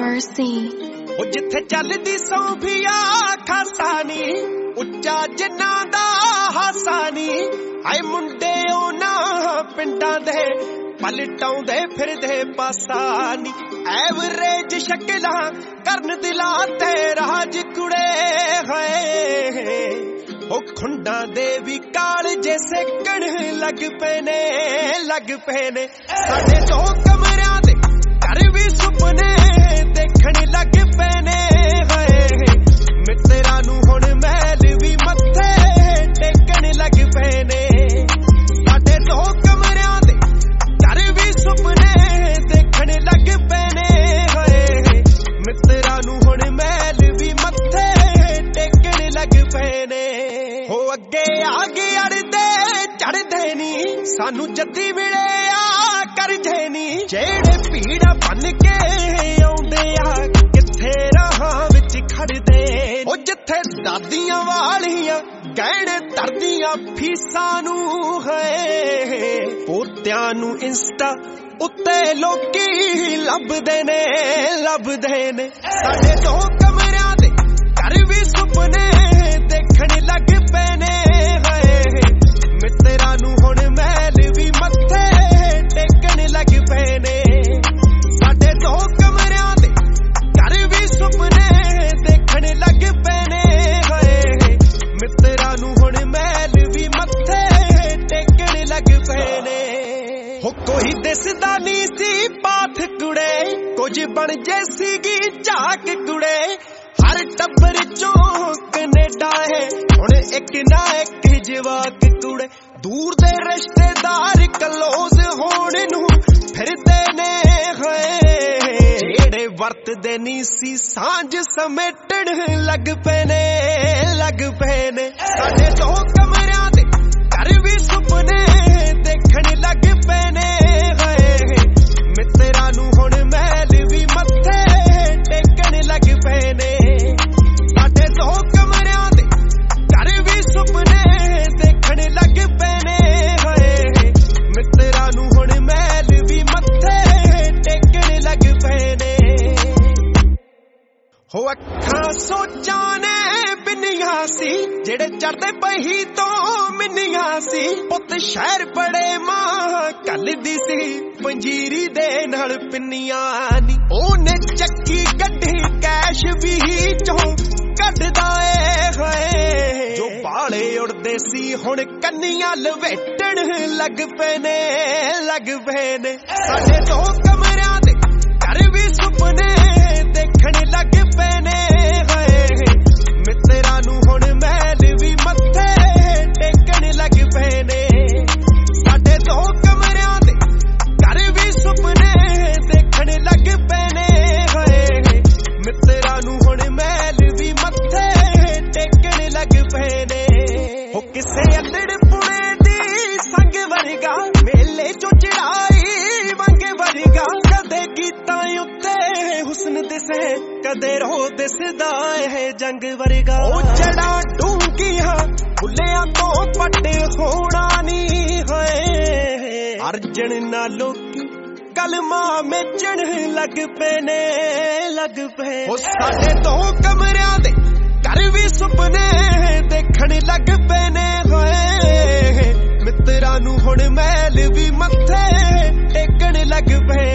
mercy. ਉਹ ਜਿੱਥੇ ਚੱਲਦੀ ਸੌਂਫੀਆ ਖਾਸਾ ਨੀ ਉੱਚਾ ਜਿੰਨਾ ਦਾ ਹਾਸਾ ਨੀ ਆਏ ਮੁੰਡੇ ਉਹਨਾਂ ਪਿੰਡਾਂ ਦੇ ਪਲਟਾਉਂਦੇ ਫਿਰਦੇ ਪਾਸਾ ਨੀ ਐਵਰੇਜ ਸ਼ਕਲਾਂ ਕਰਨ ਦਿਲਾਂ ਤੇ ਰਾਜ ਕੁੜੇ ਹੈ ਉਹ ਖੁੰਡਾਂ ਦੇ ਵੀ ਕਾਲ ਜੇ ਸੇਕਣ ਲੱਗ ਪਏ ਨੇ ਸਾਡੇ ਦੋ ਕਮਰਿਆਂ ਦੇ ਘਰ ਵੀ ਸੁਪਨੇ ਦੇਖਣ ਲੱਗ ਪਏ ਨੇ ਮਿੱਤਰਾਂ ਨੂੰ ਹੁਣ ਮਹਿਲ ਵੀ ਮੱਥੇ ਟੇਕਣ ਲੱਗ ਪਏ ਨੇ ਸਾਡੇ ਦੋ ਕਮਰਿਆਂ ਦੇ ਘਰ ਵੀ ਸੁਪਨੇ ਦੇਖਣ ਲੱਗ ਪਏ ਨੇ ਮਿੱਤਰਾਂ ਨੂੰ ਹੁਣ ਮਹਿਲ ਵੀ ਮੱਥੇ ਟੇਕਣ ਲੱਗ ਪਏ ਨੇ ਹੋ ਅੱਗੇ ਆ ਗਏ ਅੜਦੇ ਚੜਦੇ ਨੀ ਸਾਨੂੰ ਜੱਦੀ ਮਿਲੇ ਆ ਕਰਜੇ ਨੀ ਜਿਹੜੇ ਭੀੜਾ ਬਣ ਕੇ ਆਉਂਦੇ ਆ ਕਿੱਥੇ ਰਾਹਾਂ ਵਿੱਚ ਖੜਦੇ ਉਹ ਜਿੱਥੇ ਦਾਦੀਆਂ ਵਾਲੀਆਂ ਗਹਿਣੇ ਧਰਦੀਆਂ ਫੀਸਾਂ ਨੂੰ ਹੈ ਪੋਤਿਆਂ ਨੂੰ ਇੰਸਟਾ ਉੱਤੇ ਲੋਕੀ ਲੱਭਦੇ ਨੇ ਸਾਡੇ ਦੋ ਕਮਰਿਆਂ ਦੇ ਘਰ ਵੀ ਸੁਪਨੇ ਦੇਖਣ ਲੱਗ ਪਏ ਨੇ ਮਿੱਤਰਾਂ ਨੂੰ ਹੁਣ ਮਹਿਲ ਵੀ ਮੱਥੇ ਟੇਕਣ ਲੱਗ ਪਏ ਨੇ ਸਾਡੇ ਦੋ ਕਮਰਿਆਂ ਦੇ ਘਰ ਵੀ ਸੁਪਨੇ ਦੇਖਣ ਲੱਗ ਪਏ ਨੇ ਮਿੱਤਰਾਂ ਨੂੰ ਹੁਣ ਮਹਿਲ ਵੀ ਮੱਥੇ ਟੇਕਣ ਲੱਗ ਪਏ ਨੇ ਹੋ ਕੋਈ ਦਿਸਦਾ ਨਹੀਂ ਸੀ ਪਾਥ ਕੁੜੇ ਕੁਝ ਬਣ ਜੇ ਸੀਗੀ ਝਾਕ ਕੁੜੇ ਹਰ ਟੱਬਰ ਚੋਂ ਕੈਨੇਡਾ ਹੈ ਹੁਣ ਇੱਕ ਨਾ ਇੱਕ ਜਵਾਕ ਕੁੜੇ ਦੂਰ ਦੇ ਰਿਸ਼ਤੇਦਾਰ ਕਲੋਜ਼ ਹੋਣ ਨੂੰ ਫਿਰਦੇ ਨੇ ਜਿਹੜੇ ਵਰਤਦੇ ਨਹੀਂ ਸੀ ਸਾਂਝ ਸਮੇਟਣ ਲੱਗ ਪਏ ਨੇ ਸਾਡੇ ਦੋ ਕਮਰਿਆਂ ਦੇ ਘਰ ਵੀ ਸੁਪਨੇ ਦੇਖਣ ਲੱਗ ਪਏ ਨੇ ਮਿੱਤਰਾਂ ਨੂੰ ਹੁਣ ਮਹਿਲ ਵੀ ਮੱਥੇ ਟੇਕਣ ਲੱਗ ਪਏ ਨੇ ਸਾਡੇ ਦੋ ਕਮਰਿਆਂ ਦੇ ਘਰ ਵੀ ਸੁਪਨੇ ਦੇਖਣ ਲੱਗ ਪਏ ਨੇ ਮਿੱਤਰਾਂ ਨੂੰ ਹੁਣ ਮਹਿਲ ਵੀ ਮੱਥੇ ਟੇਕਣ ਲੱਗ ਪਏ ਨੇ ਹੋ ਅੱਖਾਂ ਸੋਚਾਂ ਨੇ ਬਿੰਨੀਆਂ ਸੀ ਜਿਹੜੇ ਚੜਦੇ ਪਹੀ ਤੋਂ ਮਿੰਨੀਆਂ ਸੀ ਪੁੱਤ ਸ਼ਹਿਰ ਬੜੇ ਮਾਂ ਕੱਲਦੀ ਸੀ ਪੰਜੀਰੀ ਦੇ ਨਾਲ ਪਿੰਨੀਆਂ ਨੀ ਉਹਨੇ ਚੱਕੀ ਗੱਡੀ ਕੈਸ਼ ਵੀ ਚੋਂ ਕੱਢਦਾ ਏ ਜੋ ਬਾਲੇ ਉੜਦੇ ਸੀ ਹੁਣ ਕੰਨੀਆਂ ਲਵੇਟਣ ਲੱਗ ਪਏ ਨੇ ਸਾਡੇ ਦੋ ਕਮਰਿਆਂ ਦੇ ਘਰ ਵੀ ਸੁਪਨੇ ਦੇਖਣ ਲੱਗ ਪਏ ਨੇ ਮਿੱਤਰਾਂ ਨੂੰ ਹੁਣ ਮਹਿਲ ਵੀ ਮੱਥੇ ਟੇਕਣ ਲੱਗ ਪਏ ਨੇ ਸਾਡੇ ਦੋ ਕਮਰਿਆਂ ਦੇ ਘਰ ਵੀ ਸੁਪਨੇ ਦੇਖਣ ਲੱਗ ਪਏ ਨੇ ਮਿੱਤਰਾਂ ਨੂੰ ਹੁਣ ਮਹਿਲ ਵੀ ਮੱਥੇ ਟੇਕਣ ਲੱਗ ਪਏ ਨੇ ਉਹ ਕਿਸੇ ਅੱਲੜ ਪੁਣੇ ਦੀ ਸੰਗ ਵਰਗਾ ਮੇਲੇ ਚੋਂ ਚੜਾਈ ਵੰਗ ਵਰਗਾ ਕਦੇ ਗੀਤਾਂ ਉੱਤੇ ਹੁਸਨ ਦਿਸੇ ਕਦੇ ਰੋ ਦਿਸਦਾ ਹੈ ਜੰਗ ਵਰਗਾ ਉਹ ਜੜਾ ਡੂੰਘੀਆਂ ਫੁੱਲਿਆਂ ਤੋਂ ਪੱਟੇ ਹੋਣਾ ਨਹੀਂ ਹੋਏ ਅਰਜਨ ਨਾਲੋਂ ਕਲਮਾਂ ਮੇਚਣ ਲੱਗ ਪਏ ਉਹ ਸਾਡੇ ਦੋ ਕਮਰਿਆਂ ਦੇ ਘਰ ਵੀ ਸੁਪਨੇ ਦੇਖਣ ਲੱਗ ਪਏ ਨੇ ਮਿੱਤਰਾਂ ਨੂੰ ਹੁਣ ਮਹਿਲ ਵੀ ਮੱਥੇ ਟੇਕਣ ਲੱਗ ਪਏ